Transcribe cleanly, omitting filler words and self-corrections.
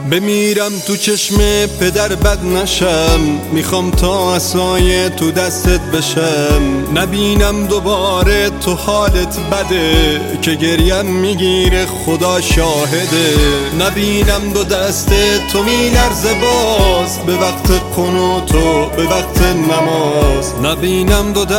بمیرم تو چشم پدر بد نشم، میخوام تا عصای تو دستت بشم. نبینم دوباره تو حالت بده که گریم میگیره خدا شاهده. نبینم دو دست تو میلرزه باز به وقت قنوت و به وقت نماز. نبینم دو